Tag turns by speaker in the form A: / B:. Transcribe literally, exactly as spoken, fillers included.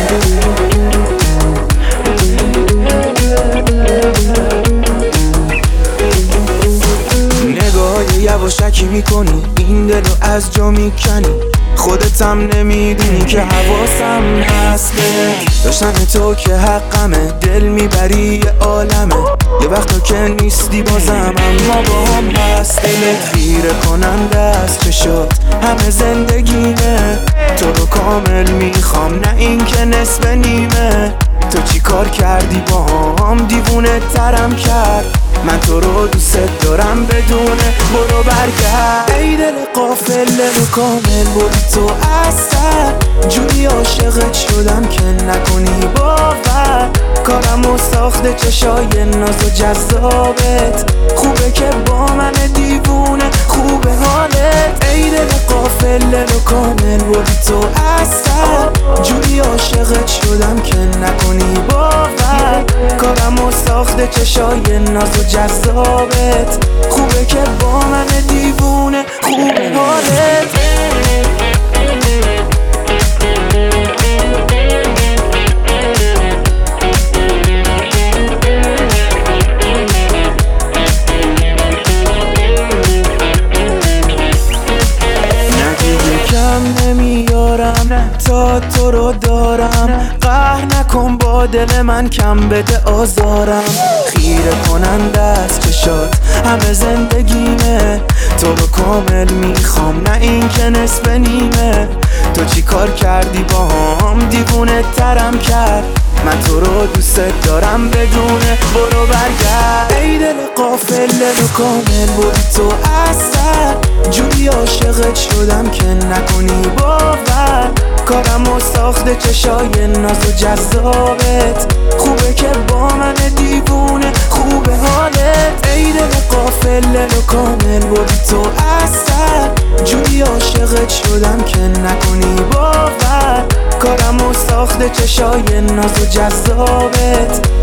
A: نگاه یواشکی میکنی، این دلو از جا میکنی، خودتم نمیدونی که حواسم هست بهت. داشتن تو که حقمه، دل میبری یه عالمه، یه وقتا که نیستی بازم اما با هم هست. دلت خیره کننده است چشات، همه زندگیمه، تو رو کامل میخوام نه این که نصف نیمه. تو چی کار کردی با هم دیوونه ترم کرد، من تو رو دوست دارم بدونه برو برگرد. ای دل قافله رو کامل بودی تو اصلا، جوری عاشقت شدم که نکنی باور. کارم و ساخته چشای ناز و جذابت، خوبه که با من دیوونه خوبه حالت. ای دل قافله رو کامل بودی تو اصلا، جوری عاشقت شدم که نکنی باور. کارم و ساخته چشای ناز و جذابت، خوبه که با من دیوونه خوبه حالت. نمیارم تا تو رو دارم، قهر نکن با دل من کم بده آزارم. خیره کننده است چشات همه زندگیمه، تو رو کامل میخوام نه این که نصف نیمه. تو چی کار کردی با هم دیوونه ترم کرد، من تو رو دوست دارم بدونه برو برگرد. ای دل قافله رو کامل بودی تو اصلا، جوری عاشقت شدم که نکنی باور. کارم و ساخته چشای ناز و جذابت، خوبه که با من دیوونه خوبه حالت. ای دل قافله رو کامل بودی تو اصلا، جوری عاشقت شدم که نکنی باور. کارم و ساخته چشای ناز و جذابت،